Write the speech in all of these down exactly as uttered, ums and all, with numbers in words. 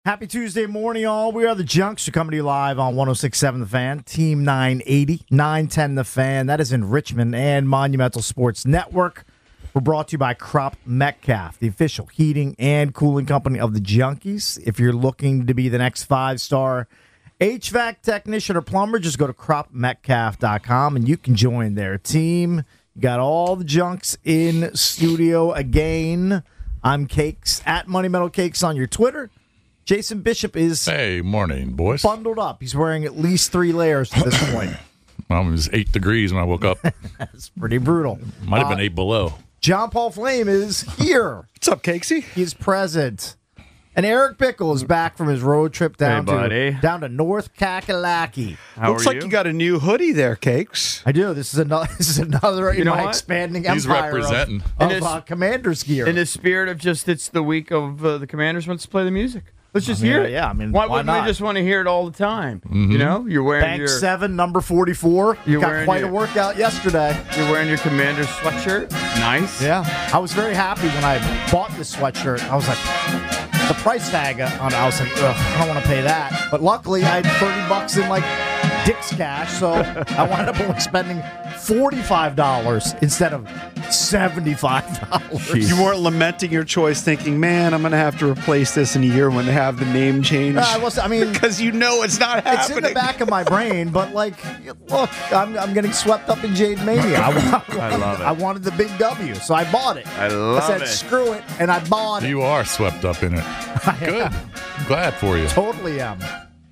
Happy Tuesday morning, all. We are the Junks. We're coming to you live on one oh six point seven The Fan, Team nine eighty, nine ten The Fan. That is in Richmond and Monumental Sports Network. We're brought to you by Crop Metcalf, the official heating and cooling company of the Junkies. If you're looking to be the next five-star H V A C technician or plumber, just go to crop metcalf dot com and you can join their team. You got all the Junks in studio again. I'm Cakes, at Money Metal Cakes on your Twitter. Jason Bishop is hey, morning, boys. Bundled up. He's wearing at least three layers at this point. Well, it was eight degrees when I woke up. That's pretty brutal. Might have uh, been eight below. John Paul Flame is here. What's up, Cakesy? He's present. And Eric Bickle is back from his road trip down hey, buddy. to down to North Kakalaki. How Looks are like you? you got a new hoodie there, Cakes. I do. This is another. This is another You in know my what? expanding He's empire representing. of, of In this- uh, Commanders gear. In the spirit of just it's the week of uh, the Commanders wants to play the music. Let's just I mean, hear it. yeah, I mean, why, why wouldn't not? we just want to hear it all the time? Mm-hmm. You know, you're wearing Bank your seven, number forty-four. You're Got wearing quite your- a workout yesterday. you're wearing your Commanders sweatshirt. Nice. Yeah, I was very happy when I bought this sweatshirt. I was like, the price tag on it, I was like, ugh, I don't want to pay that. But luckily, I had thirty bucks in like Dick's cash, so I wound up only spending forty-five dollars instead of seventy-five dollars. You weren't lamenting your choice, thinking, "Man, I'm going to have to replace this in a year when they have the name change." I was. I mean, because you know it's not happening. it's in the back of my brain, but like, look, I'm, I'm getting swept up in Jade Mania. I, wanted, I love it. I wanted the big W, so I bought it. I love I said, it. screw it, and I bought it. You are swept up in it. Good. Glad for you. Totally am.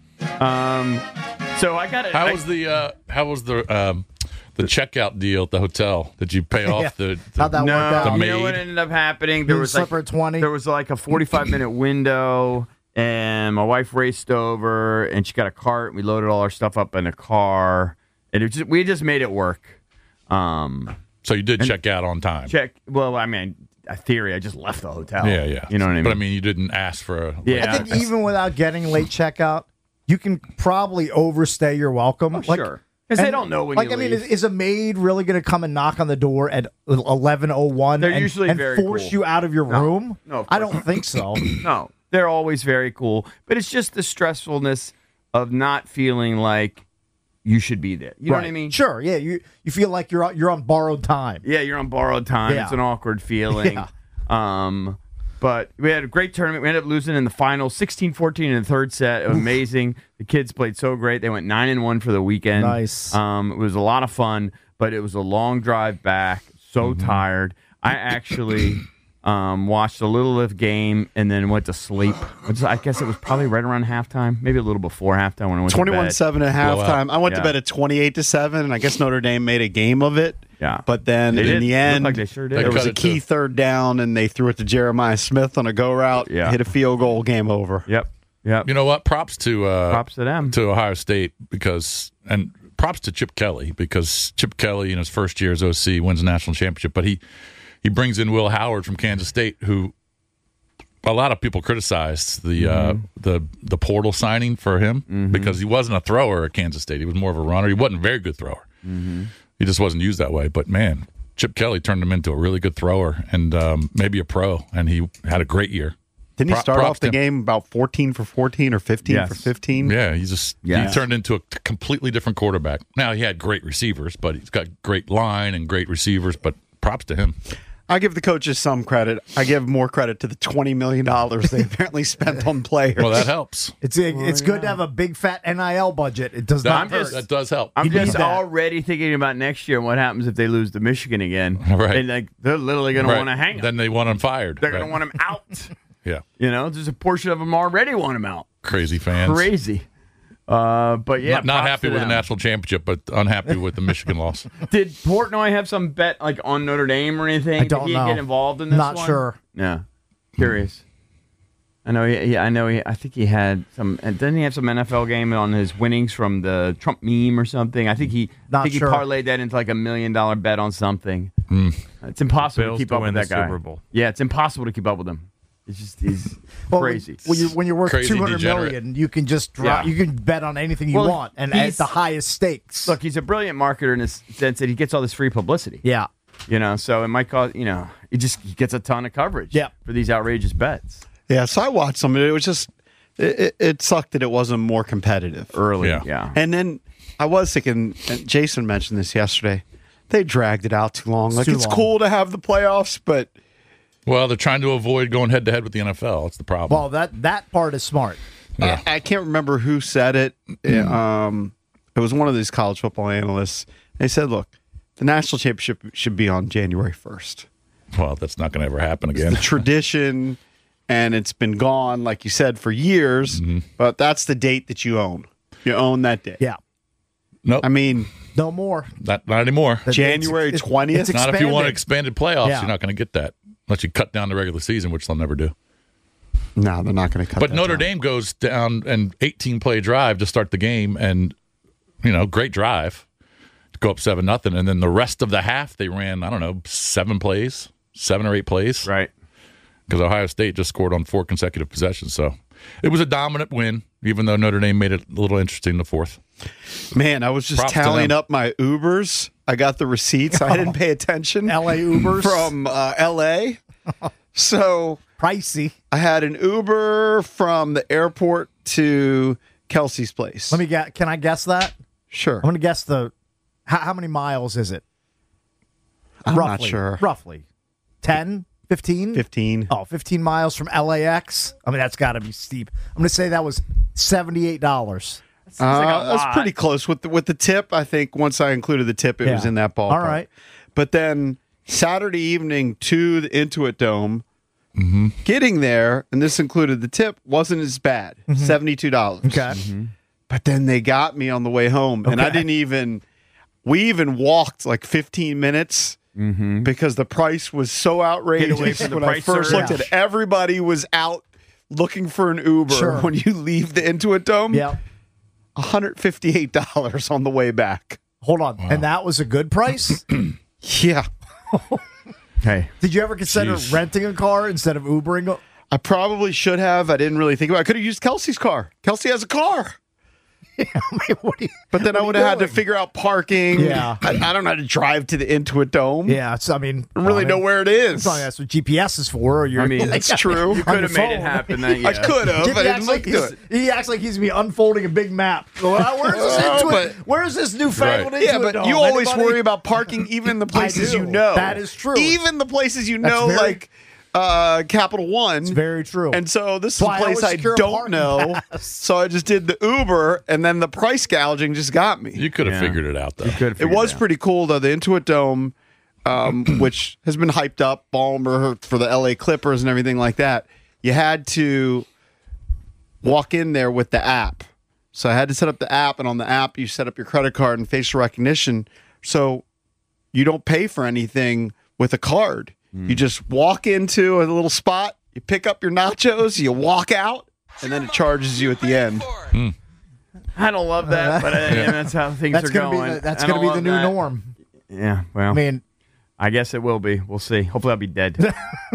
Um. So I got it. How was the uh, how was the um, the checkout deal at the hotel? Did you pay off Yeah. the, the How'd that no, work out? The you know what maid? ended up happening? There Moon was like slipper at twenty. there was like a forty-five minute window, and my wife raced over, and she got a cart. And we loaded all our stuff up in a car, and it just we just made it work. Um, So you did check out on time. check. Well, I mean, a theory. I just left the hotel. Yeah, yeah. You know what I mean? But I mean, you didn't ask for a. Yeah. I think even without getting late checkout, you can probably overstay your welcome. Oh, Like, sure. Because they and, don't know when like, you I mean, leave. is, is a maid really going to come and knock on the door at eleven oh one They're and, usually and very force cool. you out of your No. room? No, of I course don't think so. No, they're always very cool. But it's just the stressfulness of not feeling like you should be there. You know what I Right. mean? Sure, yeah. You you feel like you're on- you're on borrowed time. Yeah, you're on borrowed time. Yeah. It's an awkward feeling. Yeah. Um, but we had a great tournament. We ended up losing in the final sixteen fourteen in the third set. It was amazing. The kids played so great. They went nine and one for the weekend. Nice. Um, it was a lot of fun, but it was a long drive back. So Mm-hmm. tired. I actually um, watched a little of the game and then went to sleep. Which I guess it was probably right around halftime, maybe a little before halftime when I went to twenty-one bed. seven at halftime. I went to Yeah. bed at twenty-eight to seven, and I guess Notre Dame made a game of it. Yeah. But then They in did. the Looked end, like they sure did. They there was cut a it key to- third down, and they threw it to Jeremiah Smith on a go route. Yeah. Hit a field goal, game over. Yep. Yep. You know what? Props to uh, Props to them. to Ohio State because and props to Chip Kelly because Chip Kelly in his first year as O C wins a national championship, but he he brings in Will Howard from Kansas State, who a lot of people criticized the uh, the the portal signing for him because he wasn't a thrower at Kansas State. He was more of a runner. He wasn't a very good thrower. He just wasn't used that way. But man, Chip Kelly turned him into a really good thrower and um, maybe a pro, and he had a great year. Didn't he Pro- start props off the to- game about fourteen for fourteen or fifteen Yes. for fifteen? Yeah, he just Yeah. he turned into a t- completely different quarterback. Now he had great receivers, but he's got great line and great receivers. But props to him. I give the coaches some credit. I give more credit to the twenty million dollars they apparently spent on players. Well, that helps. It's it's good to have a big fat N I L budget. It does That, not I'm hurt. just- that does help. I'm You need just that. already thinking about next year and what happens if they lose to Michigan again. Right. And like they're literally going Right. to want to hang him. Then they want him fired. They're Right. going to want him out. Yeah, You know, there's a portion of them already want him out. crazy fans. Crazy. Uh, but yeah, not not props happy to with the them. national championship, but unhappy with the Michigan loss. Did Portnoy have some bet like on Notre Dame or anything? I don't Did he know. get involved in this Not one? sure. Yeah, curious. I know. He, yeah, I know. He, I think he had some. And didn't he have some N F L game on his winnings from the Trump meme or something? I think he. Not I think sure. he parlayed that into like a million dollar bet on something. It's impossible Bills to keep to up win with the that guy. Super Bowl. Yeah, it's impossible to keep up with him. It's just he's Well, crazy. When you when you're worth Crazy two hundred degenerate. million, you can just drop. Yeah. You can bet on anything you Well, want, and at he's- the highest stakes. Look, he's a brilliant marketer in the sense that he gets all this free publicity. yeah, You know, so it might cause, you know, he just he gets a ton of coverage Yeah. for these outrageous bets. Yeah, so I watched some of it. It was just it, it, it sucked that it wasn't more competitive early. Yeah. Yeah. And then I was thinking, and Jason mentioned this yesterday, they dragged it out too long. Like, too it's long. cool to have the playoffs, but Well, they're trying to avoid going head to head with the N F L. That's the problem. Well, that that part is smart. yeah. I, I can't remember who said it. It, um, it was one of these college football analysts. They said, look, the national championship should be on January first. Well, that's not going to ever happen again. The tradition, and it's been gone, like you said, for years, but that's the date that you own. You own that day. Yeah. Nope, I mean, No more. not, not anymore. It's- January it's- twentieth? it's Not if you want expanding. expanded playoffs. Yeah. You're not going to get that unless you cut down the regular season, which they'll never do. No, they're not going to cut But that Notre down. Dame goes down an eighteen play drive to start the game, and you know, great drive to go up seven nothing, and then the rest of the half they ran I don't know seven plays, seven or eight plays, Right. because Ohio State just scored on four consecutive possessions. So it was a dominant win, even though Notre Dame made it a little interesting in the fourth. Man, I was just Props to tallying them. up my Ubers. I got the receipts. I didn't pay attention. L A Ubers. From uh, L A. So Pricey. I had an Uber from the airport to Kelsey's place. Let me get. Can I guess that? Sure. I'm going to guess the. How, how many miles is it? I'm not roughly, sure. Roughly. ten, fifteen? fifteen. Oh, fifteen miles from L A X. I mean, that's got to be steep. I'm going to say that was seventy-eight dollars. Uh, like a that's lot. pretty close with the, with the tip. I think once I included the tip, it Yeah. was in that ballpark. All right. But then Saturday evening to the Intuit Dome, getting there, and this included the tip, wasn't as bad. seventy-two dollars. Okay. But then they got me on the way home, and I Okay. didn't even. We even walked like fifteen minutes because the price was so outrageous. Get away from the when I price first surge. looked at it, everybody was out looking for an Uber. Sure. When you leave the Intuit Dome, Yeah. one hundred fifty-eight dollars on the way back. Hold on. And that was a good price? Yeah, Hey. Did you ever consider Jeez. renting a car instead of Ubering? I probably should have. I didn't really think about it. I could have used Kelsey's car. Kelsey has a car. I mean, what do you, But then I what are would you have had to doing? figure out parking. Yeah. I, I don't know how to drive to the Intuit Dome. Yeah, it's, I mean, I don't really I know mean, where it is. It's not, that's what G P S is for. Or you're, I mean, like, That's true. You on could have your made it phone. happen. Then, yeah. I could have. Jimmy I didn't acts look like good. he's, he acts like he's me unfolding a big map. Well, where's this, Oh, Intuit- but- where's this newfangled Right. Intuit Yeah, but Dome? you always Anybody? worry about parking even in the places do. you know. That is true. Even the places you That's know, very- like uh, Capital One. It's very true. And so this is a Why I place always I secure a don't parking know. pass. So I just did the Uber, and then the price gouging just got me. You could have Yeah. figured it out though. You could have It figured was out. pretty cool, though. The Intuit Dome, um, which has been hyped up, Ballmer for the L A Clippers and everything like that. You had to walk in there with the app. So I had to set up the app, and on the app, you set up your credit card and facial recognition. So you don't pay for anything with a card. You just walk into a little spot, you pick up your nachos, you walk out, and then it charges you at the end. I don't love that, but uh, yeah, that's how things that's are gonna going. be the, that's I gonna don't be the new love that. norm. Yeah, well, I mean, I guess it will be. We'll see. Hopefully, I'll be dead.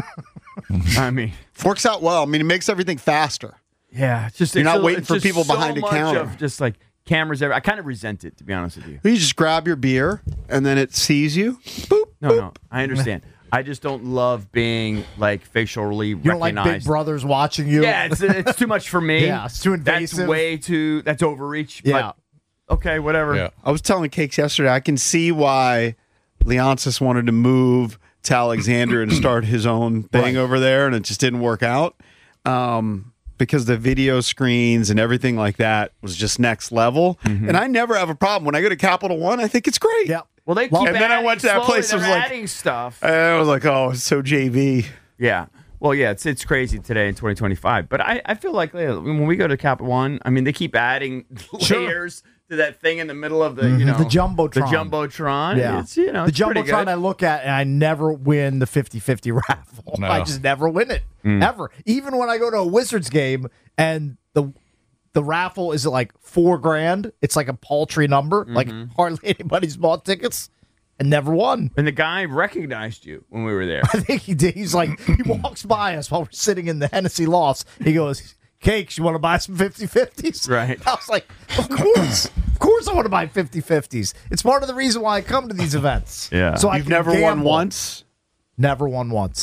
I mean, Works out well. I mean, it makes everything faster. yeah, it's just You're it's not a- waiting it's for just people so behind a much counter. Of just like cameras. Every, I kind of resent it, to be honest with you. You just grab your beer, and then it sees you. Boop. No, no, I understand. I just don't love being like facially you don't like recognized. big brothers watching you. Yeah, it's, it's too much for me. Yeah, it's too invasive. That's way too. That's overreach. Yeah. But okay, whatever. Yeah. I was telling Cakes yesterday, I can see why Leonsis wanted to move to Alexander and start his own thing Right. over there, and it just didn't work out um, because the video screens and everything like that was just next level. And I never have a problem. When I go to Capital One, I think it's great. Yeah. Well, they keep Well, and then I adding- went to that slowly place, it was they're like- adding stuff. And I was like, oh, it's so J V. Yeah. Well, yeah, it's it's crazy today in twenty twenty-five. But I, I feel like yeah, when we go to Cap One, I mean, they keep adding Sure. layers to that thing in the middle of the, you know, The Jumbotron. The Jumbotron. Yeah. It's, you know, the it's pretty Jumbotron good. I look at and I never win the fifty-fifty raffle. No. I just never win it. Ever. Even when I go to a Wizards game and the the raffle is at like four grand, it's like a paltry number. Like hardly anybody's bought tickets and never won. And the guy recognized you when we were there. I think he did. He's like, he walks by us while we're sitting in the Hennessy Lofts. He goes, Cakes, you want to buy some fifty-fifties? Right. I was like, of course. Of course I want to buy fifty-fifties. It's part of the reason why I come to these events. Yeah. So I You've can never won gamble. once? Never won once.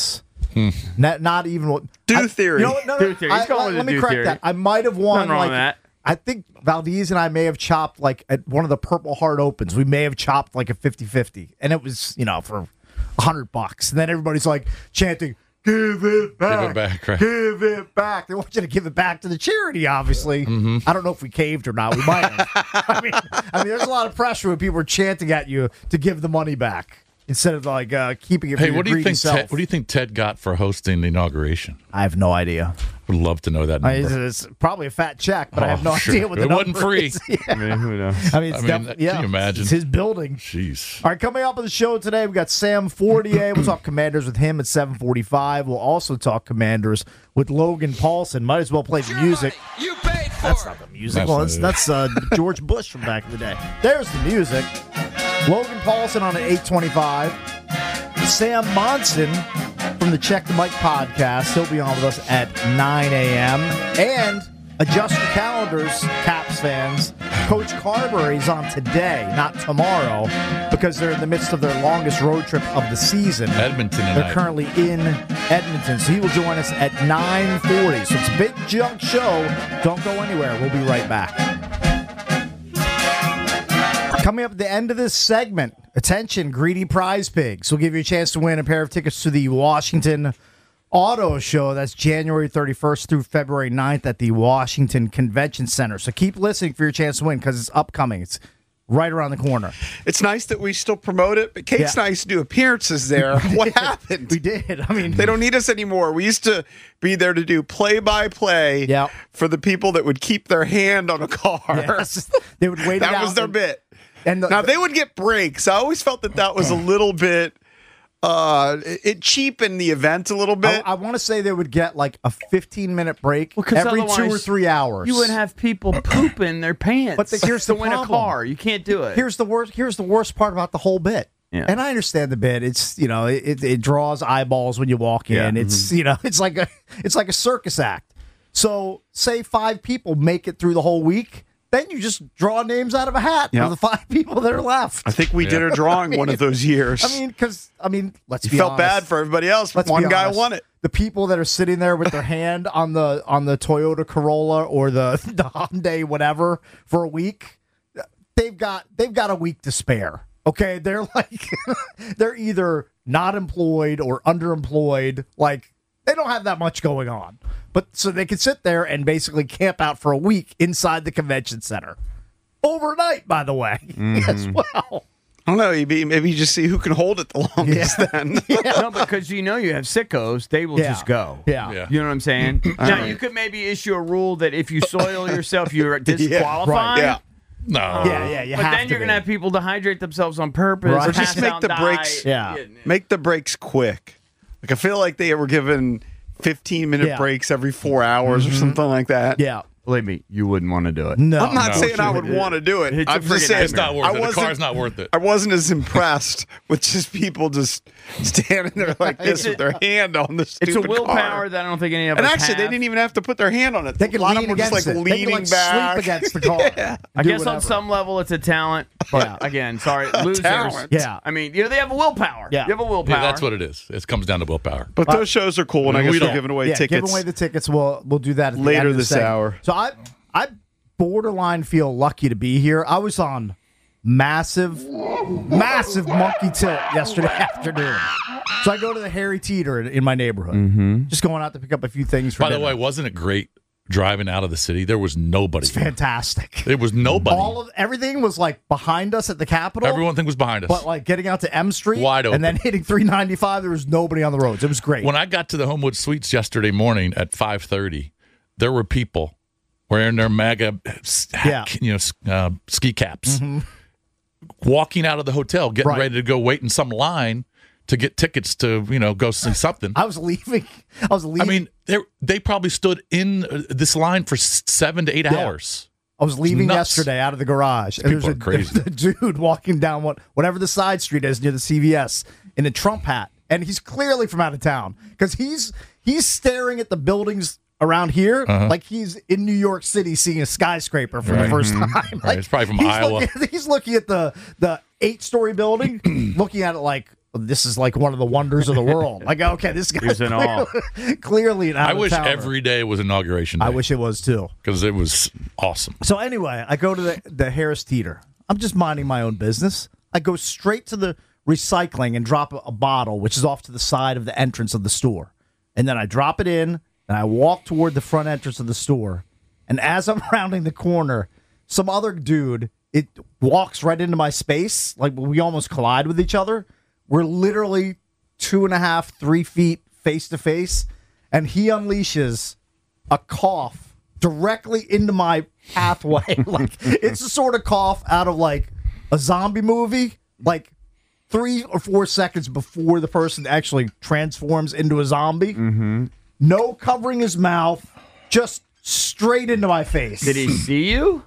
Not, not even what Do I- theory. You know what? No, no, Do theory. He's I- going let, with let the me do correct theory. that. I might have won. Nothing wrong like, with that. I think Valdez and I may have chopped like at one of the Purple Heart Opens. We may have chopped like a fifty-fifty, and it was you know for a hundred bucks. And then everybody's like chanting, "Give it back! Give it back, right. Give it back!" They want you to give it back to the charity. Obviously, Mm-hmm. I don't know if we caved or not. We might have. I mean, I mean, there's a lot of pressure when people are chanting at you to give the money back instead of like uh, keeping it. For Hey, your what do you greedy think? self. Ted, what do you think Ted got for hosting the inauguration? I have no idea. Would love to know that I number. mean, it's probably a fat check, but I have no Oh, sure. idea what the It wasn't number free. is. Yeah. I mean, who knows? I mean, it's I mean, def- that- yeah, can you imagine? It's his building. Jeez. All right, coming up on the show today, we got Sam Fortier. We'll talk Commanders with him at seven forty-five. We'll also talk Commanders with Logan Paulson. Might as well play the music. You paid for That's it. not the music. That's well, not that's, it. that's uh, George Bush from back in the day. There's the music. Logan Paulson on an eight twenty-five. Sam Monson from the Check the Mike podcast. He'll be on with us at nine a.m. And adjust your calendars, Caps fans. Coach Carberry's on today, not tomorrow, because they're in the midst of their longest road trip of the season. Edmonton They're tonight. currently in Edmonton, so he will join us at nine forty. So it's a big junk show. Don't go anywhere. We'll be right back. Coming up at the end of this segment, attention, greedy prize pigs. We'll give you a chance to win a pair of tickets to the Washington Auto Show. That's January thirty-first through February ninth at the Washington Convention Center. So keep listening for your chance to win because it's upcoming. It's right around the corner. It's nice that we still promote it, but Kate's Yeah. nice to do appearances there. What happened? We did. I mean, They don't need us anymore. We used to be there to do play-by-play Yep. for the people that would keep their hand on a car. yes, they would wait it That out was their and- bit. And the, Now, they would get breaks. I always felt that that was a little bit, uh, it it cheapened the event a little I, bit. I want to say they would get like a fifteen minute break Well, 'cause every two or otherwise three hours. You would have people pooping their pants. But the- here's the to win a problem. car. You can't do it. Here's the worst. Here's the worst part about the whole bit. Yeah. And I understand the bit. It's you know it, it draws eyeballs when you walk in. Yeah. It's you know it's like a it's like a circus act. So say five people make it through the whole week, then you just draw names out of a hat Yeah. for the five people that are left. I think we did a drawing one of those years. I mean, because I mean, let's you be felt honest. bad for everybody else, but Let's one be guy honest. won it. The people that are sitting there with their hand on the on the Toyota Corolla or the the Hyundai whatever for a week, they've got they've got a week to spare. Okay, they're like they're either not employed or underemployed. Like they don't have that much going on, but so they can sit there and basically camp out for a week inside the convention center overnight. By the way, as well. I don't know. Maybe, maybe you just see who can hold it the longest then. No, because you know you have sickos, they will Yeah. just go. Yeah. Yeah. You know what I'm saying? now, you could maybe issue a rule that if you soil yourself, you're disqualified. Yeah. No. Yeah, yeah, you but have then to you're going to be. have people dehydrate themselves on purpose. Right. Or Or just pass make out the and breaks- die. Yeah. Make the breaks quick. Like I feel like they were given fifteen minute Yeah. breaks every four hours or something like that. Yeah. Believe me, you wouldn't want to do it. No. I'm not No. saying I would want to do it. It's a I'm just friggin' saying It's not worth I it. The wasn't- car's not worth it. I wasn't as impressed with just people just standing there like this It's a- with their hand on the It's stupid a willpower car. that I don't think any of And us actually, they have. didn't even have to put their hand on it. They a can lot lean of them were just against like it. They leaning can, like, back. sleep against the car. Yeah. I Do guess whatever. on some level it's a talent, but Yeah. again, sorry, losers. talent. Yeah. I mean, you know, they have a willpower. Yeah. You have a willpower. Yeah, that's what it is. It comes down to willpower. But those shows are cool, and I We guess we're don't- giving away yeah, tickets. give away the tickets. We'll we'll do that at the Later end of the this segment. hour. So I I borderline feel lucky to be here. I was on massive, massive monkey tilt yesterday afternoon. So I go to the Harry Teeter in, in my neighborhood. Mm-hmm. Just going out to pick up a few things for By the dinner. way, wasn't it great driving out of the city? There was nobody. It's fantastic. There was nobody. All of everything was like behind us at the Capitol. Everyone thing was behind us. But like getting out to M Street Wide and then open. hitting three ninety-five, there was nobody on the roads. It was great. When I got to the Homewood Suites yesterday morning at five thirty, there were people wearing their MAGA hat, Yeah. you know, uh, ski caps, walking out of the hotel, getting Right. ready to go wait in some line to get tickets to, you know, go see something. I was leaving. I was leaving. I mean, they they probably stood in uh, this line for s- seven to eight Yeah. hours. I was leaving nuts. yesterday out of the garage, and People there's a, are crazy. there's a dude walking down what whatever the side street is near the C V S in a Trump hat, and he's clearly from out of town because he's he's staring at the buildings around here like he's in New York City seeing a skyscraper for the Uh-huh. Right. first time. Like, It's probably from he's Iowa. Looking, he's looking at the the eight story building, looking at it like this is like one of the wonders of the world. Like, okay, this guy's in awe. clearly, clearly an I wish out-of-towner. every day was inauguration day. I wish it was too. Because it was awesome. So anyway, I go to the, the Harris Teeter. I'm just minding my own business. I go straight to the recycling and drop a, a bottle, which is off to the side of the entrance of the store. And then I drop it in, and I walk toward the front entrance of the store. And as I'm rounding the corner, some other dude, it walks right into my space. Like, we almost collide with each other. We're literally two and a half, three feet face to face. And he unleashes a cough directly into my pathway. Like, it's the sort of cough out of like a zombie movie, like three or four seconds before the person actually transforms into a zombie. Mm-hmm. No covering his mouth, just straight into my face. Did he see you?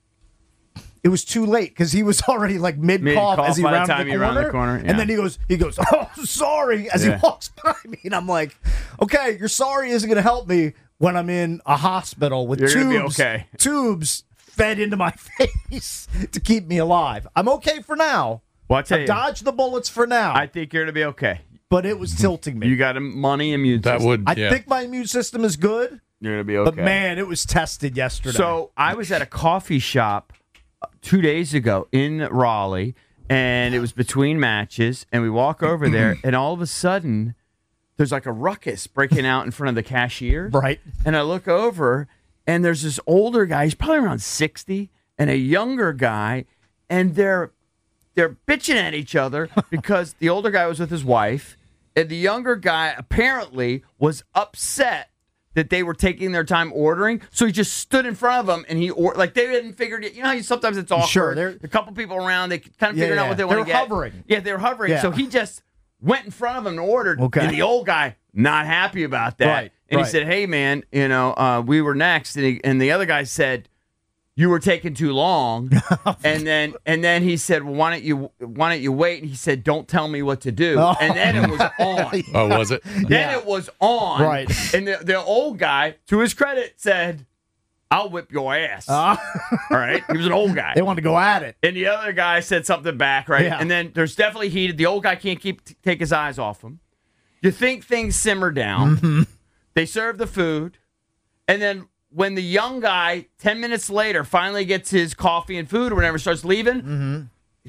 It was too late because he was already like mid cough Mid-cough as he by the rounded time the you corner, round the corner, yeah. and then he goes, he goes, "Oh, sorry," as Yeah. he walks by me, and I'm like, "Okay, your sorry isn't going to help me when I'm in a hospital with You're gonna tubes, be okay. tubes fed into my face to keep me alive. I'm okay for now. Well, I tell I you, dodged the bullets for now, I think you're gonna be okay. but it was tilting me. You got a money immune That system. would, I yeah. think my immune system is good, You're gonna be okay. but man, it was tested yesterday. So I was at a coffee shop two days ago in Raleigh, and it was between matches, and we walk over there, and all of a sudden, there's like a ruckus breaking out in front of the cashier. right, And I look over, and there's this older guy, he's probably around sixty, and a younger guy, and they're they're bitching at each other because the older guy was with his wife, and the younger guy apparently was upset that they were taking their time ordering, so he just stood in front of them and he or like they hadn't figured it. You know how you, sometimes it's awkward. Sure, they're- a couple people around, they kind of Yeah, figured out yeah. what they They want to were get. hovering. Yeah, they were hovering. Yeah. So he just went in front of them and ordered. Okay. And the old guy not happy about that. Right, And right. he said, "Hey man, you know, uh, we were next," and, he, and the other guy said, "You were taking too long." and then and then he said, "Well, why don't you why don't you wait?" And he said, "Don't tell me what to do." Oh. And then it was on. Oh, was it? Then Yeah. it was on. Right. And the, the old guy, to his credit, said, "I'll whip your ass." Uh, All right. He was an old guy. they wanted to go at it. And the other guy said something back, right? Yeah. And then there's definitely heated. The old guy can't keep t- take his eyes off him. You think things simmer down. Mm-hmm. They serve the food. And then when the young guy, ten minutes later, finally gets his coffee and food or whatever, starts leaving, Mm-hmm.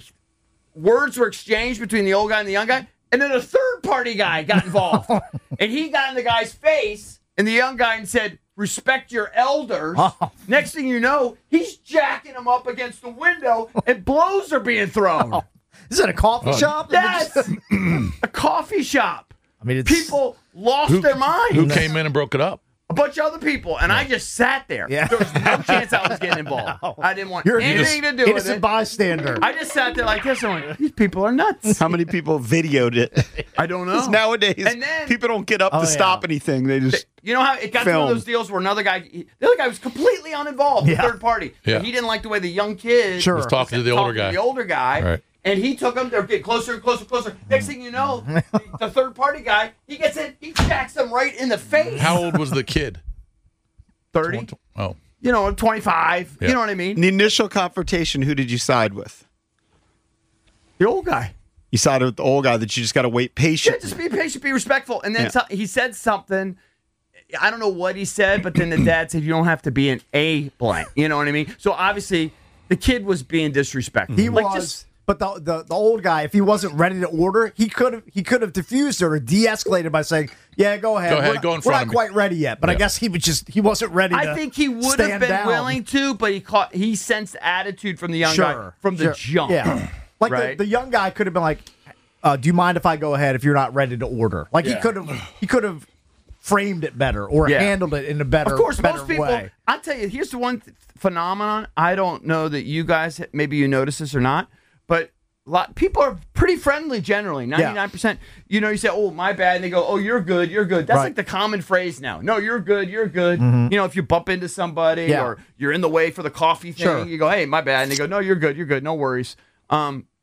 words were exchanged between the old guy and the young guy. And then a third party guy got involved. And he got in the guy's face, and the young guy and said, "Respect your elders." Oh. Next thing you know, he's jacking him up against the window, and blows are being thrown. Is it a coffee Oh. shop? Yes, a coffee shop. I mean, it's People lost their mind. Who came in and broke it up? A bunch of other people, and I just sat there. Yeah. There was no chance I was getting involved. No. I didn't want You're anything to do with innocent it. bystander. I just sat there like this and went, "These people are nuts." How many people videoed it? I don't know. 'Cause nowadays, And then- people don't get up Oh, to yeah. stop anything. They just You know how it got to one of Film. those deals where another guy, the other guy was completely uninvolved, the Yeah. third party. Yeah. But he didn't like the way the young kid Sure. Was talking to the older guy. the older guy. Right. And he took him, they're getting closer and closer and closer. Next thing you know, the, the third party guy, he gets in, he jacks him right in the face. How old was the kid? thirty? Oh, You know, twenty-five. Yeah. You know what I mean? in the initial confrontation. Who did you side with? The old guy. You sided with the old guy that you just got to wait Yeah, patiently. just be patient, be respectful. And then Yeah. so, he said something. I don't know what he said, but then the dad said, "You don't have to be an A blank." You know what I mean? So obviously, the kid was being disrespectful. He Like, was, just- but the, the the old guy, if he wasn't ready to order, he could have he could have diffused it or de-escalated by saying, "Yeah, go ahead, Go ahead, we're not, go in we're front not of me." quite ready yet." But I Yeah. guess he was just he wasn't ready. to I think he would have stand been down. willing to, but he caught he sensed attitude from the young guy Sure, from the sure. jump. Yeah, like Right. the, the young guy could have been like, uh, "Do you mind if I go ahead if you're not ready to order?" Like he Yeah. could have he could have framed it better or Yeah. handled it in a better, Of course, better most people. way. I tell you, here's the one th- phenomenon. I don't know that you guys maybe you notice this or not, but a lot people are pretty friendly generally. Ninety-nine percent. You know, you say, "Oh, my bad," and they go, "Oh, you're good, you're good." That's Right. like the common phrase now. No, you're good, you're good. You know, if you bump into somebody Yeah. or you're in the way for the coffee thing, Sure. you go, "Hey, my bad," and they go, "No, you're good, you're good, no worries." Um, that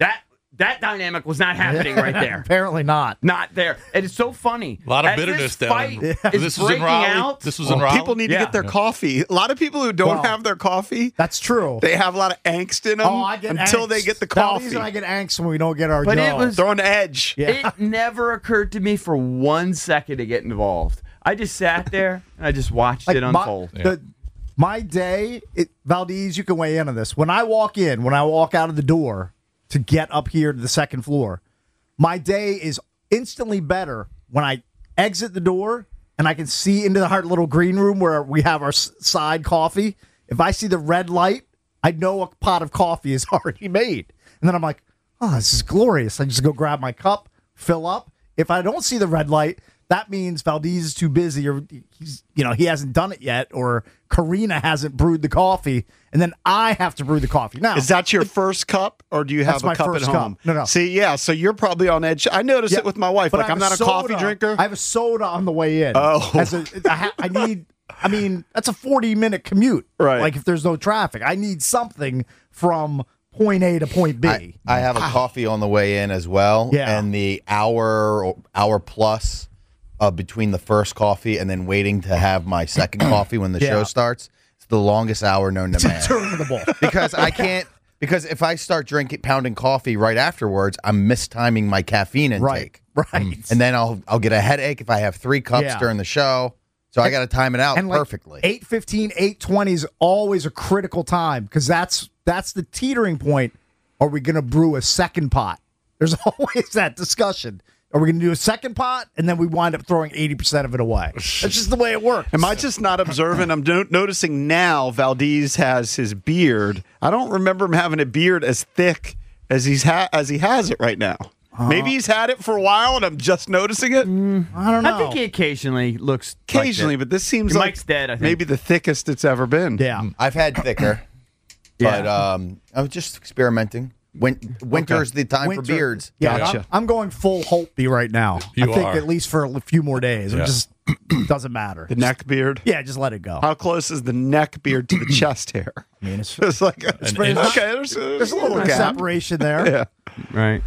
that dynamic was not happening right there. Apparently not. Not there. And it's so funny. A lot of As bitterness this down. fight in- is This was in breaking Raleigh. out. This was in Raleigh. People need Yeah. to get their coffee. A lot of people who don't Well, have their coffee, That's true. they have a lot of angst in them oh, I get until angst. they get the Valdez coffee. and I get angst when we don't get our But it job. was- They're on edge. Yeah. It never occurred to me for one second to get involved. I just sat there and I just watched it my, unfold. the, my day, it, Valdez, you can weigh in on this. When I walk in, when I walk out of the door to get up here to the second floor, my day is instantly better when I exit the door and I can see into our little green room where we have our s- side coffee. If I see the red light, I know a pot of coffee is already made. And then I'm like, oh, this is glorious. I just go grab my cup, fill up. If I don't see the red light, that means Valdez is too busy, or he's, you know, he hasn't done it yet, or Karina hasn't brewed the coffee, and then I have to brew the coffee. Now, Is that your first cup, or do you have That's a my cup first at cup. home? No, no. See, yeah, so you're probably on edge. I notice Yeah, it with my wife. but Like, I I'm have not a coffee soda. drinker. I have a soda on the way in. Oh. As a, I, ha- I need. I mean, that's a forty minute commute. Right. Like if there's no traffic, I need something from point A to point B. I, I have a coffee on the way in as well. Yeah. And the hour or hour plus uh, between the first coffee and then waiting to have my second coffee when the Yeah. show starts, it's the longest hour known to man. Terminable. Because I can't. Because if I start drinking pounding coffee right afterwards, I'm mistiming my caffeine intake. Right. Right. And then I'll I'll get a headache if I have three cups Yeah. during the show. So I got to time it out and like perfectly. eight fifteen, eight twenty is always a critical time because that's that's the teetering point. Are we going to brew a second pot? There's always that discussion. Are we going to do a second pot? And then we wind up throwing eighty percent of it away. That's just the way it works. Am I just not observant? I'm no- noticing now Valdez has his beard. I don't remember him having a beard as thick as he's ha- as he has it right now. Maybe he's had it for a while and I'm just noticing it. I don't know. I think he occasionally looks Occasionally, like but this seems Your like mic's dead, I think. maybe the thickest it's ever been. yeah. I've had thicker, Yeah. but um, I was just experimenting. Win- winter's the time Winter- for beards. Yeah, Gotcha. I'm, I'm going full Holtby right now. You I think are. at least for a few more days. It Yeah. just doesn't matter. The neck beard. Yeah, just let it go. How close is the neck beard to the chest hair? I mean, it's, It's like a, An pretty- inch. okay. There's, there's a little gap. separation there. Yeah. right.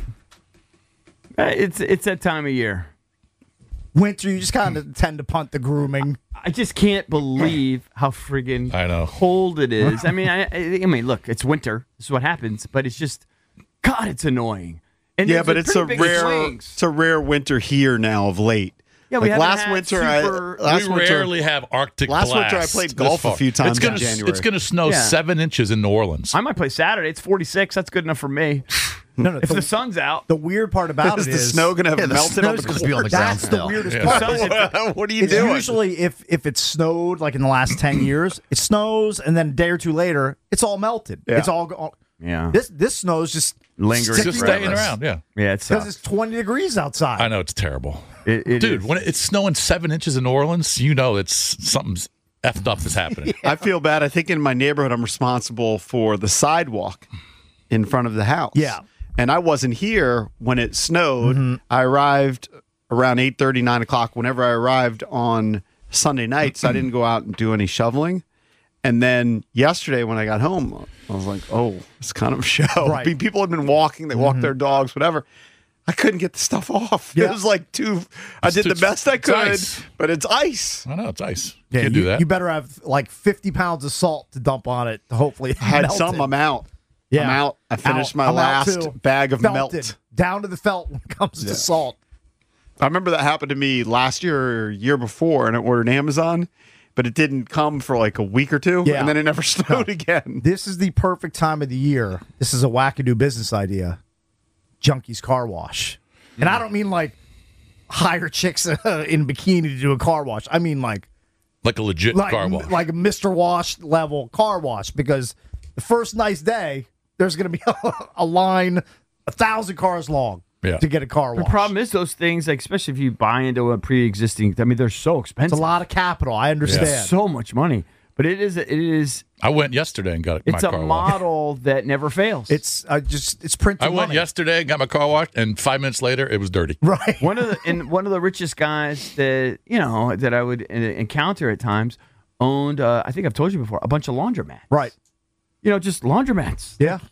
Uh, It's it's that time of year. Winter, you just kind of tend to punt the grooming. I just can't believe how friggin' I know. cold it is. I mean, I, I I mean, look, it's winter. This is what happens, but it's just, God, it's annoying. And Yeah, there's but it's a pretty big rare, swings. it's a rare winter here now of late. Yeah, we like haven't last had winter, super- I last we winter, rarely have Arctic last winter I blast played this golf a far. few times It's gonna, in January. It's going to snow Yeah. seven inches in New Orleans. I might play Saturday. It's forty-six. That's good enough for me. No, no. If the, the sun's out, the weird part about is it the is snow going to have Yeah, the melted on snow's the gonna be on the ground that's still. the weirdest Yeah. part. sun's court? What are you It's doing? usually if if it snowed like in the last ten years, it snows and then a day or two later, it's all melted. Yeah. It's all go- yeah, this this snow's just Lingering It's just forever. staying around. Yeah, yeah, it because sucks. it's twenty degrees outside. I know it's terrible, It- it dude. is. When it's snowing seven inches in New Orleans, you know it's something's effed up is happening. I feel bad. I think in my neighborhood, I'm responsible for the sidewalk in front of the house. Yeah. And I wasn't here when it snowed. Mm-hmm. I arrived around eight thirty, nine o'clock. Whenever I arrived on Sunday night, so I didn't go out and do any shoveling. And then yesterday when I got home, I was like, oh, it's kind of a show. Right. I mean, people had been walking. They walked their dogs, whatever. I couldn't get the stuff off. Yeah. It was like too, I It's did too- the best I it's could, ice. but it's ice. I know it's ice. Yeah, Can't you, do that. you better have like fifty pounds of salt to dump on it to hopefully I had melt some. it. I'm out. Yeah. I'm out. I finished Out. my I'm out last too. bag of Felted. melt. Down to the felt when it comes to salt. I remember that happened to me last year or year before, and I ordered Amazon, but it didn't come for like a week or two, Yeah. and then it never snowed again. This is the perfect time of the year. This is a wackadoo business idea. Junkies Car Wash. And I don't mean like hire chicks uh, in bikini to do a car wash. I mean like like a legit like, car wash. like a Mister Wash level car wash because the first nice day there's going to be a, a line a thousand cars long Yeah. to get a car The wash. problem is those things, like especially if you buy into a pre-existing. I mean, they're so It's expensive. a lot of capital. I understand. so much money, but it is it is I went yesterday and got it's my a car washed. model that never fails. It's uh, just it's printing I went money. yesterday and got my car washed, and five minutes later, it was dirty. Right. one of the and one of the richest guys that you know that I would uh, encounter at times owned. Uh, I think I've told you before a bunch of laundromats. Right. You know, just laundromats. Yeah.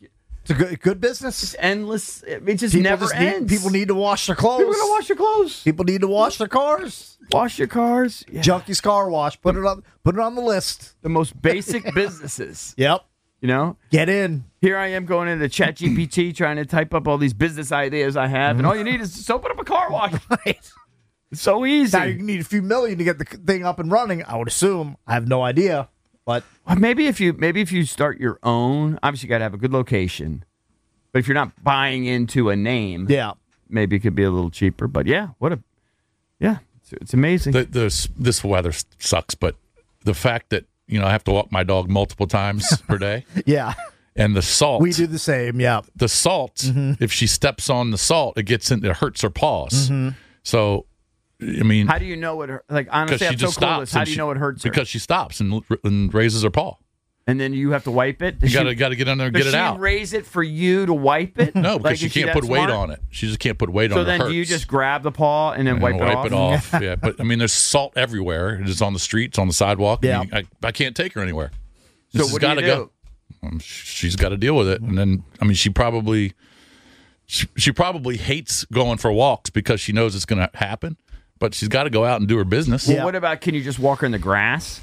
It's a good, good business. It's endless. It just People never just need- ends. people need to wash their clothes. People gonna wash your clothes. People need to wash their cars. Wash your cars. Yeah. Junkies car wash. Put it on. Put it on the list. The most basic businesses. Yep. You know. Get in. Here I am going into ChatGPT trying to type up all these business ideas I have, and all you need is just open up a car wash. Right. It's so easy. Now you need a few million to get the thing up and running. I would assume. I have no idea, but Well, maybe if you maybe if you start your own, obviously you got to have a good location. But if you're not buying into a name, yeah. maybe it could be a little cheaper. But yeah, what a yeah, it's, it's amazing. The, the, this weather sucks, but the fact that you know I have to walk my dog multiple times per day, Yeah. and the salt. We do the same. Yeah. the salt. Mm-hmm. If she steps on the salt, it gets in. It hurts her paws. Mm-hmm. So, I mean, How do you know what? Like because honestly, she I'm so just clueless. stops. How and do you she- know it hurts her? Because she stops and, and raises her paw. And then you have to wipe it. Does You gotta she, gotta get in there and does get it she out. raise it for you to wipe it? No, because Like, she is can't that put weight smart? on it. She just can't put weight So on it. then, It do you hurts. just grab the paw and then And wipe, wipe it off? it off. Yeah, but I mean, there's salt everywhere. It's on the streets, on the sidewalk. Yeah. I, mean, I, I can't take her anywhere. So This what has do you gotta do? go. Um, she's got to deal with it, and then I mean, she probably she, she probably hates going for walks because she knows it's going to happen. But she's got to go out and do her business. Well, Yeah. what about? Can you just walk her in the grass?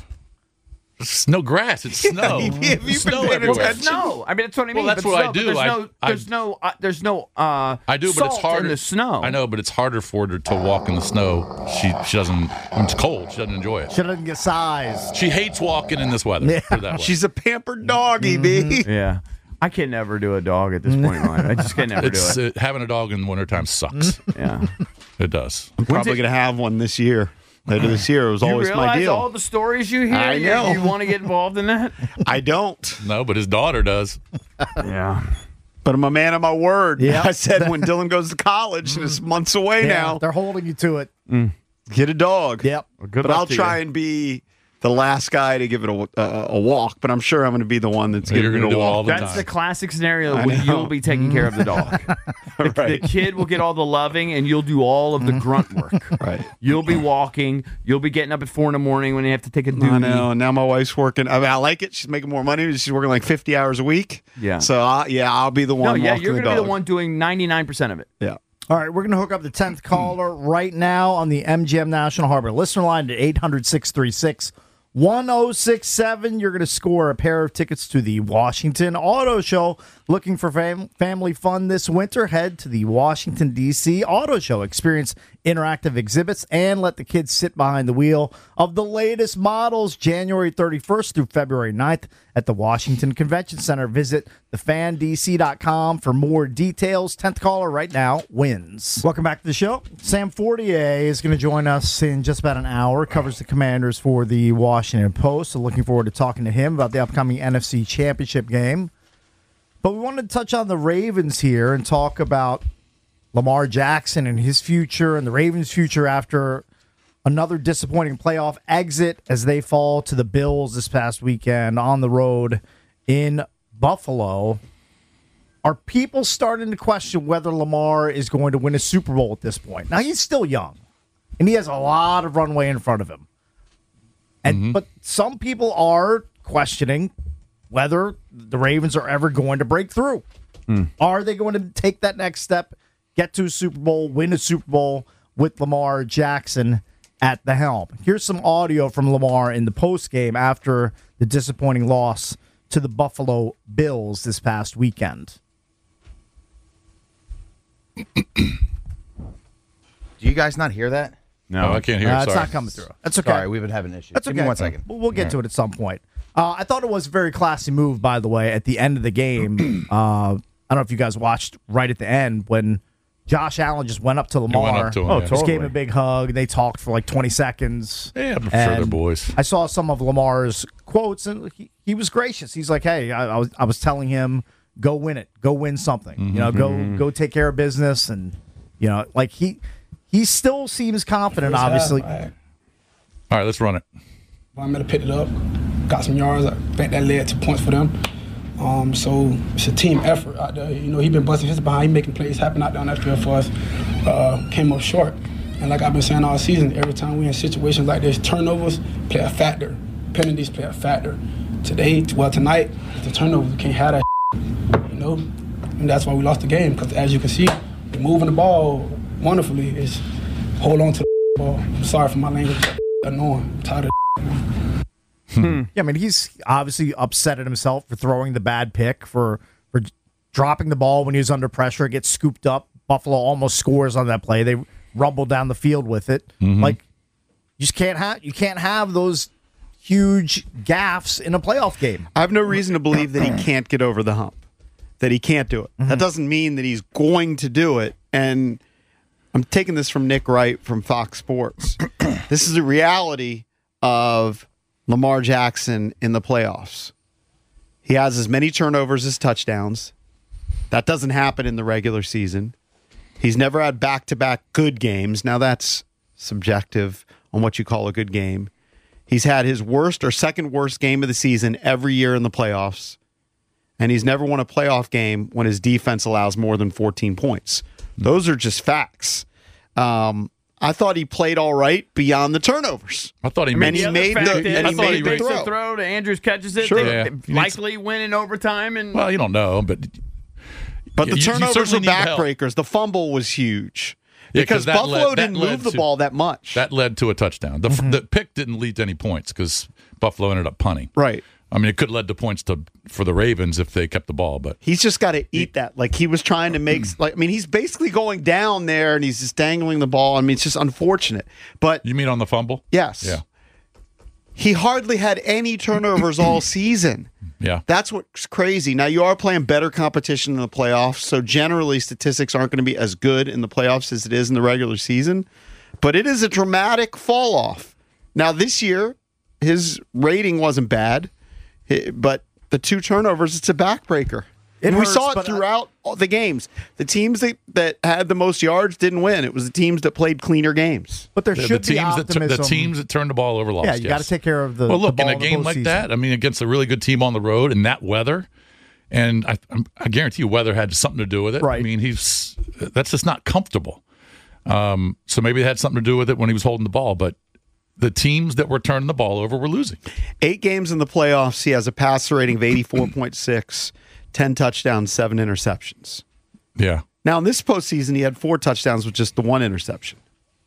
It's no grass. It's snow. Have you been Snow paying everywhere. attention? Snow. I mean, that's what I mean. Well, that's but what I snow, but do. There's I- no. I- There's no. Uh, there's no. Uh, I do, but salt it's harder in the snow. I know, but it's harder for her to walk in the snow. She she doesn't. When it's cold, she doesn't enjoy it. She doesn't get sized. She hates walking in this weather. Yeah. Put it that way. She's a pampered doggy, B. Yeah. I can never do a dog at this point in life. I just can never It's do it. uh, having a dog in the wintertime sucks. Yeah. It does. Probably it- going to have one this year. Later this year. It was You always realize my deal. all the stories you hear? I You- know. You, want to get involved in that? I don't. No, but his daughter does. Yeah. But I'm a man of my word. Yeah. I said when Dylan goes to college and it's months away Yeah, now, they're holding you to it. get a dog. Yep. good But luck I'll to try you. and be the last guy to give it a, a, a walk. But I'm sure I'm going to be the one that's You're giving gonna it a do all walk. the That's time. the classic scenario I where know. you'll be taking care of the dog. The, the kid will get all the loving, and you'll do all of the grunt work. Right. You'll be walking. You'll be getting up at four in the morning when you have to take a duty. I know. And now my wife's working. I mean, I like it. She's making more money. She's working like fifty hours a week. Yeah. So I, yeah, I'll be the No, one. yeah, walking you're the going to be the dog. one doing ninety-nine percent of it. Yeah. All right, we're going to hook up the tenth caller right now on the M G M National Harbor listener line at eight hundred, six three six, one oh six seven. You're going to score a pair of tickets to the Washington Auto Show. Looking for fam- family fun this winter? Head to the Washington, D C Auto Show. Experience interactive exhibits and let the kids sit behind the wheel of the latest models January thirty-first through February ninth at the Washington Convention Center. Visit the fan d c dot com for more details. tenth caller right now wins. Welcome back to the show. Sam Fortier is going to join us in just about an hour. Covers the Commanders for the Washington Post. So looking forward to talking to him about the upcoming N F C Championship game. But we wanted to touch on the Ravens here and talk about Lamar Jackson and his future and the Ravens' future after another disappointing playoff exit as they fall to the Bills this past weekend on the road in Buffalo. Are people starting to question whether Lamar is going to win a Super Bowl at this point? Now, he's still young, and he has a lot of runway in front of him. And But some people are questioning whether the Ravens are ever going to break through. Are they going to take that next step, get to a Super Bowl, win a Super Bowl with Lamar Jackson at the helm? Here's some audio from Lamar in the postgame after the disappointing loss to the Buffalo Bills this past weekend. Do you guys not hear that? No, I can't hear. Uh, it. it's Sorry. not coming through. That's okay. Sorry, we've been having issues. That's Give okay. me one second. We'll we'll get to it at some point. Uh, I thought it was a very classy move, by the way, at the end of the game. uh, I don't know if you guys watched right at the end when Josh Allen just went up to Lamar. went up to him, Oh, yeah. Just gave him Totally. a big hug. They talked for like twenty seconds. Yeah, I'm sure And they're boys. I saw some of Lamar's quotes, and he, he was gracious. He's like, "Hey, I, I was I was telling him, go win it, go win something. You know, go go take care of business, and you know, like he he still seems confident. First half, Obviously, I, All right, let's run it. I might have picked it up, got some yards. I think that led to points for them. Um, so it's a team effort out there. You know, he been busting his behind, he making plays happen out there on that field for us. Uh, came up short. And like I've been saying all season, every time we in situations like this, turnovers play a factor. Penalties play a factor. Today, well tonight, the turnovers, we can't have that. You know, and that's why we lost the game. Because as you can see, we're moving the ball wonderfully. It's hold on to the ball. I'm sorry for my language. Annoying. I'm tired of. Yeah, I mean, he's obviously upset at himself for throwing the bad pick, for for dropping the ball when he was under pressure, gets scooped up. Buffalo almost scores on that play. They rumble down the field with it. Mm-hmm. Like, you just can't have you can't have those huge gaffes in a playoff game. I have no reason to believe that he can't get over the hump, that he can't do it. Mm-hmm. That doesn't mean that he's going to do it. And I'm taking this from Nick Wright from Fox Sports. This is the reality of Lamar Jackson in the playoffs. He has as many turnovers as touchdowns. That doesn't happen in the regular season. He's never had back-to-back good games. Now that's subjective on what you call a good game. He's had his worst or second worst game of the season every year in the playoffs. And he's never won a playoff game when his defense allows more than fourteen points. Those are just facts. Um, I thought he played all right beyond the turnovers. I thought he I mean, made he The other made fact the- is, and he he made the makes throw. a throw to Andrews, catches it. Sure. They, Yeah. they You need likely win in overtime. And Well, you don't know, but But the You- you turnovers certainly were need help. backbreakers. The fumble was huge. Yeah, Because 'cause that Buffalo led- that didn't led move the to- ball that much. that led to a touchdown. The, the pick didn't lead to any points because Buffalo ended up punting. Right. I mean, it could have led to points to for the Ravens if they kept the ball, but He's just got to eat that. Like he was trying to make, like I mean, he's basically going down there and he's just dangling the ball. I mean, it's just unfortunate. But you mean on the fumble? yes, Yeah. he hardly had any turnovers all season. Yeah. That's what's crazy. Now you are playing better competition in the playoffs, so generally statistics aren't going to be as good in the playoffs as it is in the regular season. But it is a dramatic fall off. Now this year, his rating wasn't bad, hi- but the two turnovers, it's a backbreaker. It And we hurts, saw it but I- throughout all the games. The teams that, that had the most yards didn't win. It was the teams that played cleaner games. But there The, the should be teams that tu- optimism. the teams that turned the ball over lost. yeah, you got to yes. take care of the. Well, look, the ball in a the game like postseason. that, I mean, against a really good team on the road in that weather, and I, I'm- I guarantee you, weather had something to do with it. Right. I mean, he's that's just not comfortable. Um, so maybe it had something to do with it when he was holding the ball. But the teams that were turning the ball over were losing. Eight games in the playoffs, he has a passer rating of eighty-four point six, ten touchdowns, seven interceptions. Yeah. Now, in this postseason, he had four touchdowns with just the one interception.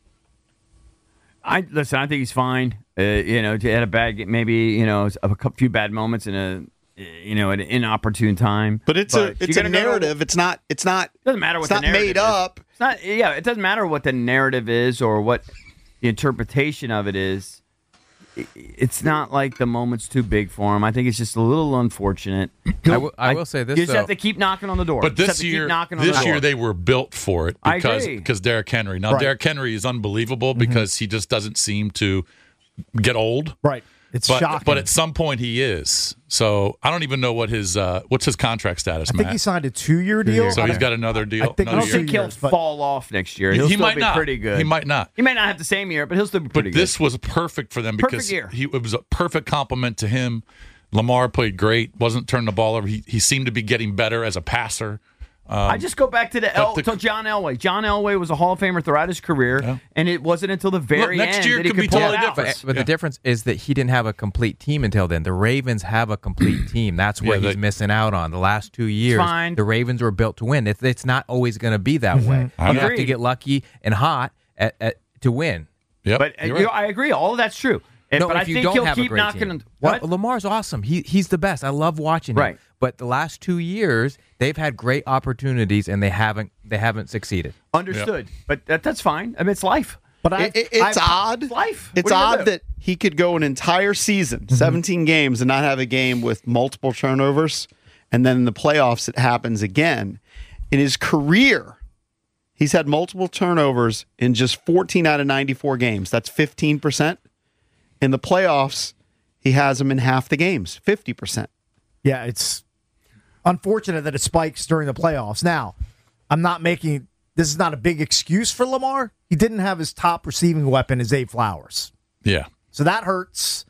I listen. I think he's fine. Uh, you know, he had a bad, game, maybe you know, a couple, few bad moments in a, you know, at an inopportune time. But it's you a it's a gotta go to- narrative. It's not it's not doesn't matter what it's the not narrative made is. up. It's not. Yeah, it doesn't matter what the narrative is or what the interpretation of it is. I- It's not like the moment's too big for him. I think it's just a little unfortunate. I will- I will say this, You just have though. to keep knocking on the door. But Just have this to keep year, knocking on this the year door. they were built for it I because agree. because Derrick Henry. Now Right. Derrick Henry is unbelievable because he just doesn't seem to get old. Right. It's But, shocking. but at some point he is. So I don't even know what his uh, what's his contract status, I think Matt. he signed a two-year deal. so I he's don't- got another deal. I think- another I don't year. think he'll years, but- fall off next year. He- He'll he still might be not. pretty good. He might not. He might not have the same year, but he'll still be pretty But good. this was perfect for them Perfect because year. he it was a perfect compliment to him. Lamar played great, wasn't turning the ball over. He he seemed to be getting better as a passer. I just go back to the, El, the- to John Elway. John Elway was a Hall of Famer throughout his career, Yeah. and it wasn't until the very next end year that he could could be pull totally it out. different. But, but Yeah. the difference is that he didn't have a complete team until then. The Ravens have a complete team. That's where Yeah, he's they- missing out on. The last two years, Fine. the Ravens were built to win. It's, it's not always going to be that way. I You know. have to Agreed. get lucky and hot at, at, to win. Yep, But uh, you're you know, right. I agree. All of that's true. And- No, but if I you think don't he'll have a keep great knocking team. on. Well, What? Lamar's awesome. He he's the best. I love watching him. Right. But the last two years, they've had great opportunities and they haven't they haven't succeeded. Understood. But that, that's fine. I mean, it's life. But I, It, it- it's I- odd. It's life. It's What are you gonna odd do? that he could go an entire season, Mm-hmm. seventeen games, and not have a game with multiple turnovers, and then in the playoffs it happens again. In his career, he's had multiple turnovers in just fourteen out of ninety-four games. That's fifteen percent. In the playoffs, he has them in half the games, fifty percent. Yeah, it's unfortunate that it spikes during the playoffs. Now, I'm not making this is not a big excuse for Lamar. He didn't have his top receiving weapon as Zay Flowers. yeah. So that hurts.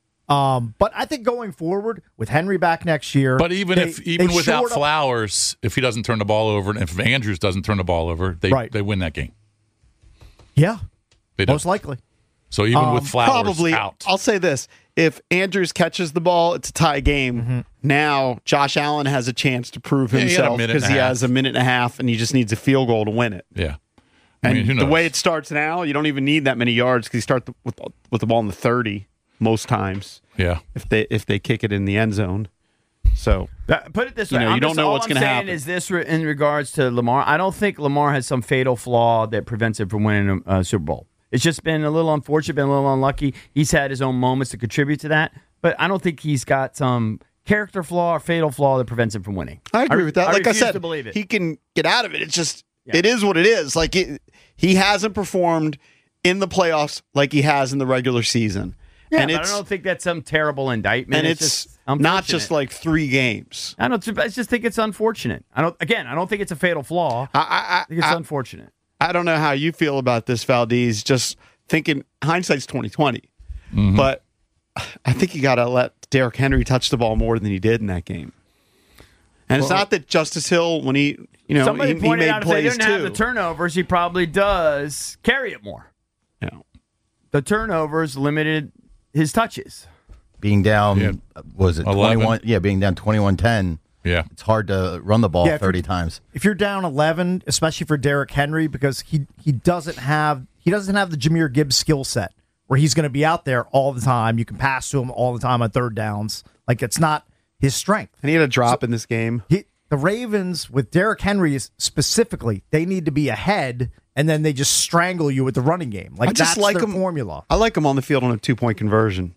Um, but I think going forward with Henry back next year. But even they- if even they without shored up- Flowers, if he doesn't turn the ball over, and if Andrews doesn't turn the ball over, they Right. they win that game. Yeah, They do. most likely. So even Um, with Flowers Probably. out, I'll say this: if Andrews catches the ball, it's a tie game. Mm-hmm. Now Josh Allen has a chance to prove Yeah, he had a himself minute because and a he half. has a minute and a half, and he just needs a field goal to win it. Yeah. I And mean, who the knows? way it starts now, you don't even need that many yards because you start the, with with the ball in the thirty most times yeah. if they if they kick it in the end zone. So That- Put it this You way: know, you I'm don't just- know all what's I'm gonna saying happen. Is this re- in regards to Lamar? I don't think Lamar has some fatal flaw that prevents him from winning a uh, Super Bowl. It's just been a little unfortunate, been a little unlucky. He's had his own moments to contribute to that, but I don't think he's got some character flaw or fatal flaw that prevents him from winning. I agree re- with that. Like I refuse said, to believe it. he can get out of it. It's just Yeah. it is what it is. Like it, he hasn't performed in the playoffs like he has in the regular season. Yeah, and but it's I don't think that's some terrible indictment. and it's, it's, just not unfortunate. just like three games. I don't. I just think it's unfortunate. I don't. Again, I don't think it's a fatal flaw. I, I I, think it's I, unfortunate. I don't know how you feel about this, Valdez. Just thinking hindsight's twenty twenty, Mm-hmm. but I think you got to let Derrick Henry touch the ball more than he did in that game. And it's not that Justice Hill, when he you know Somebody he, he pointed made out if they plays didn't have too. the turnovers, he probably does carry it more. You know. The turnovers limited his touches. Being down, Yeah. was it eleven. twenty-one? Yeah, being down twenty-one ten. Yeah. It's hard to run the ball Yeah, if you're- thirty times. If you're down eleven, especially for Derrick Henry, because he he doesn't have he doesn't have the Jahmyr Gibbs skill set where he's going to be out there all the time. You can pass to him all the time on third downs. Like it's not his strength. And he had a drop in this game. He, the Ravens with Derrick Henry specifically, they need to be ahead, and then they just strangle you with the running game. Like I just that's like their him. formula. I like him on the field on a two point conversion.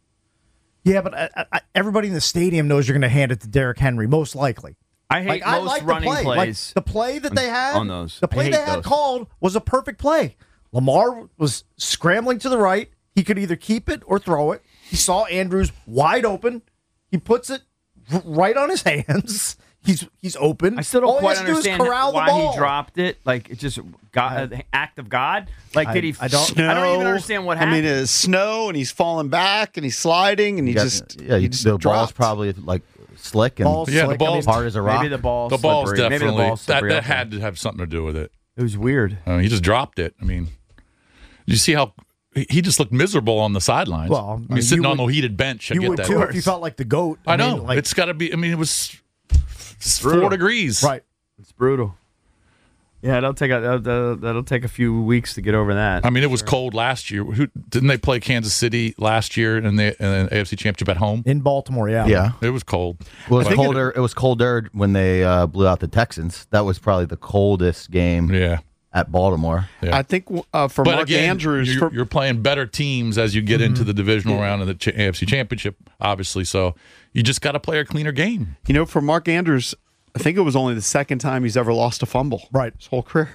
Yeah, but I, I, everybody in the stadium knows you're going to hand it to Derrick Henry, most likely. I hate Like, I most like the running play. Like, plays. the play that they had on those. The I play hate they had those. called was a perfect play. Lamar was scrambling to the right. He could either keep it or throw it. He saw Andrews wide open. He puts it r- right on his hands. He's he's open. I still don't All he quite has to do is understand corral the why ball. he dropped it. Like it's just God, uh, act of God. Like I- did he? I don't- Snow. I don't even understand what I happened. mean, it's snow, and he's falling back, and he's sliding, and he You got- just yeah, he you, just the ball's dropped. probably like slick and Ball's Yeah, the slick. ball's- I mean, hard as a rock. Maybe the ball. The ball's slippery. Maybe the definitely ball's that, slippery that out there. had to have something to do with it. It was weird. I mean, he just dropped it. I mean, you see how he he just looked miserable on the sidelines. Well, I I mean, mean, sitting you on would- the heated bench. I you get would that. too if you felt like the goat. I mean, know. like, It's got to be. I mean, it was it's brutal. four degrees. right. It's brutal. Yeah, that'll take a that'll, that'll- that'll take a few weeks to get over that. I mean, it was cold last year. Who didn't they play Kansas City last year in the, in the A F C Championship at home? In Baltimore, yeah. Yeah. It was cold. Well, it was But- colder. It, was colder when they uh, blew out the Texans. That was probably the coldest game Yeah. at Baltimore. Yeah. I think uh, for But Mark again, Andrews, you're, for, you're playing better teams as you get into the divisional round of the Ch- A F C Championship, obviously. So you just got to play a cleaner game. you know, for Mark Andrews, I think it was only the second time he's ever lost a fumble. Right. His whole career.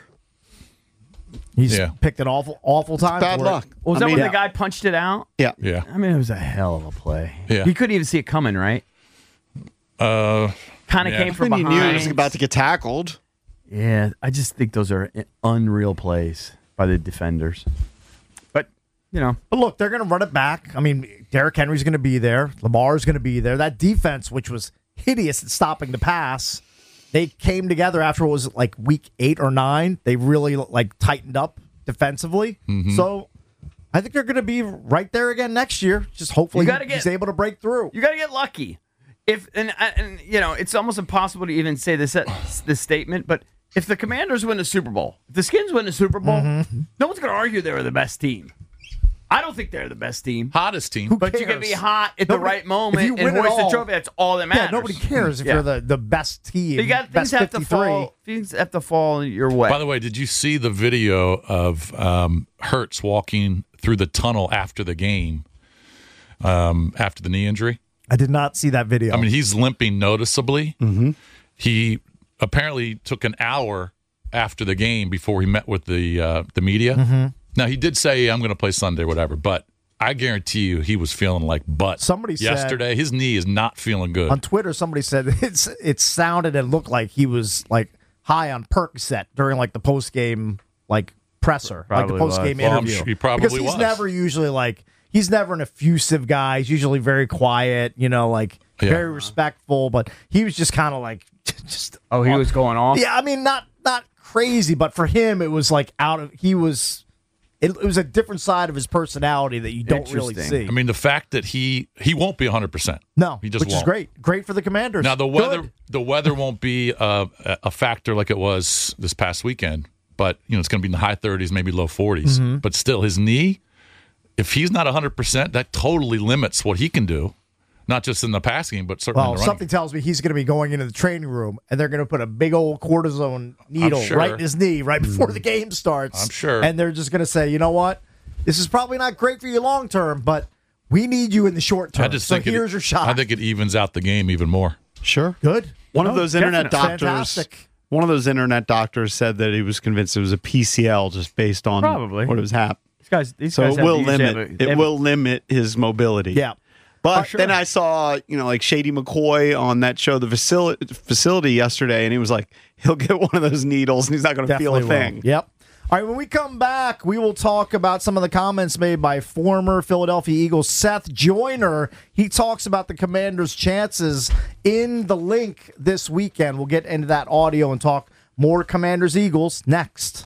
He's Yeah. picked an awful, awful time. Bad for it. luck. was I that mean, when yeah. the guy punched it out? Yeah. Yeah. I mean, it was a hell of a play. Yeah. He couldn't even see it coming, right? Uh, Kind of Yeah. came from When you behind. knew he was about to get tackled. Yeah, I just think those are unreal plays by the defenders. But you know, But look, they're going to run it back. I mean, Derrick Henry's going to be there. Lamar's going to be there. That defense, which was hideous at stopping the pass, they came together after what was like week eight or nine. They really like tightened up defensively. Mm-hmm. So I think they're going to be right there again next year. Just hopefully You gotta he's get- able to break through. you got to get lucky. If and, and you know, it's almost impossible to even say this this statement, but if the Commanders win the Super Bowl, if the Skins win the Super Bowl, Mm-hmm. no one's going to argue they were the best team. I don't think they're the best team, hottest team. but you can be cares? hot at the Nobody- right if moment you and win it hoist the all- trophy. That's all that matters. Yeah, nobody cares if Yeah. you're the, the best team. You got things best have to fifty-three. fall. Things have to fall your way. By the way, did you see the video of um, Hurts walking through the tunnel after the game, um, after the knee injury? I did not see that video. I mean, he's limping noticeably. Mm-hmm. He apparently took an hour after the game before he met with the uh, the media. Mm-hmm. Now, he did say, I'm going to play Sunday, whatever, but I guarantee you he was feeling like butt. Somebody said- yesterday, his knee is not feeling good. on Twitter, somebody said it's it sounded and looked like he was like high on Percocet during like the post game like presser, Probably like the post game was. Well, I'm interview. sure he probably because he's was. never usually like he's never an effusive guy. He's usually very quiet, you know, like Yeah. very respectful. But he was just kind of like just oh, he was going off. yeah. I mean, not not crazy, but for him, it was like out of he was it, it was a different side of his personality that you don't really Interesting. see. I mean, the fact that he he won't be one hundred percent. no, he just which won't. is great. Great for the Commanders. Now the weather Good. the weather won't be uh, a factor like it was this past weekend, but you know it's going to be in the high thirties, maybe low forties. Mm-hmm. But still, his knee, if he's not one hundred percent, that totally limits what he can do, not just in the passing game, but certainly Well, in the something running. tells me he's going to be going into the training room, and they're going to put a big old cortisone needle sure. right in his knee right before the game starts. I'm sure. And they're just going to say, you know what? This is probably not great for you long term, but we need you in the short term. I just so think here's it, your shot. I think it evens out the game even more. Sure. Good. One of No, those internet definitely. doctors. Fantastic. One of those internet doctors said that he was convinced it was a P C L just based on Probably. what was happening. These guys, these So guys it have will to usually limit. have a- it they have a- will limit his mobility. Yeah. But Oh, sure. then I saw, you know, like Shady McCoy on that show, the facility, facility yesterday, and he was like, he'll get one of those needles and he's not going to feel a Definitely will. thing. Yep. All right, when we come back, we will talk about some of the comments made by former Philadelphia Eagles Seth Joyner. He talks about the Commanders' chances in the link this weekend. We'll get into that audio and talk more Commanders Eagles next.